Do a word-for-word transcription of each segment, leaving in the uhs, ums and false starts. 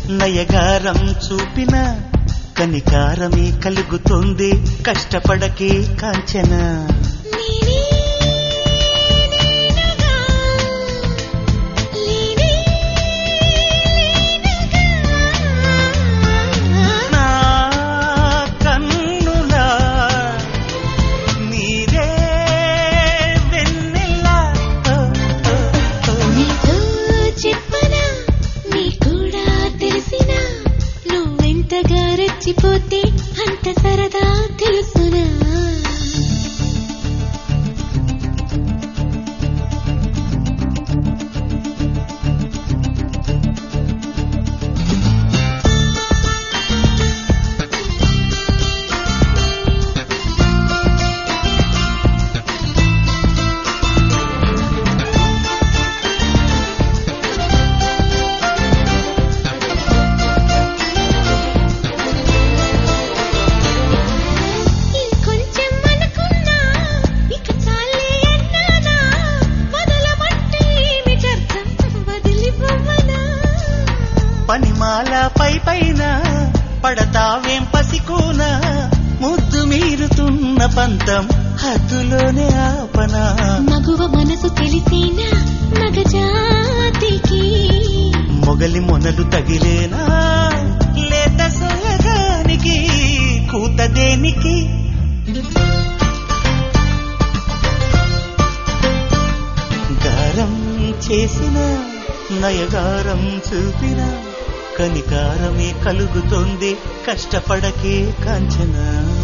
నయగారం చూపిన కనికారమే కలుగుతుంది కష్టపడకే కాంచన నా కన్నులా నీరే వెన్నెలా నీతో చెప్పనా నీ కూడా తెలిసినా నువ్వెంతగా రెచ్చిపోతే అంత సరదా తెలుసునా పనిమాల పై పైన పడతావేం పసికోన ముద్దు మీరుతున్న పంతం హద్దులోనే ఆపనా మగువ మనసు తెలిసేనా మగజాతికి మొగలి మొనలు తగిలేనా లేత సోయగానికి కూత దేనికి గారం చేసిన నయగారం చూపిన కనికారమే కలుగుతోంది కష్టపడకే కాంచన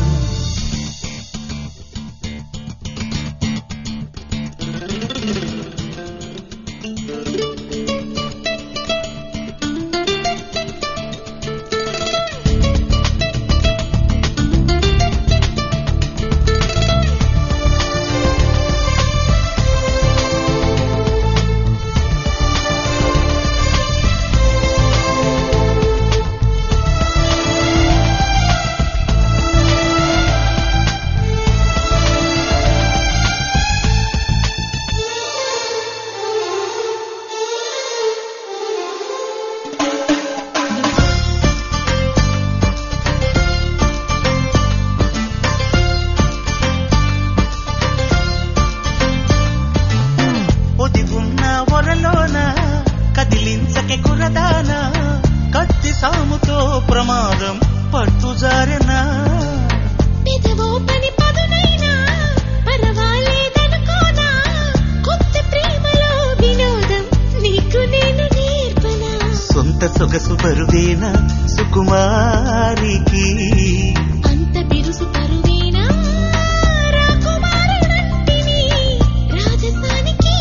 కదిలించకే కురదానా కత్తి సాముతో ప్రమాదం పట్టుజారెనా పెదవో పని పదునైనా పర్వాలేదనుకోనా కొత్త ప్రేమలో వినోదం నీకు నేను నేర్పనా సొంత సొగసు బరువేనా సుకుమారికి అంత బిరుసు పరువేనా రాకుమారుడంటిని రాజస్థానికి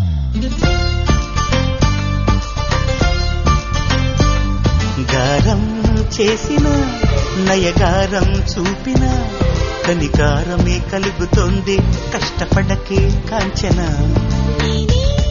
గారం చేసిన నయగారం చూపిన కనికారమే కలుగుతోంది కష్టపడకే కాంచన నేనే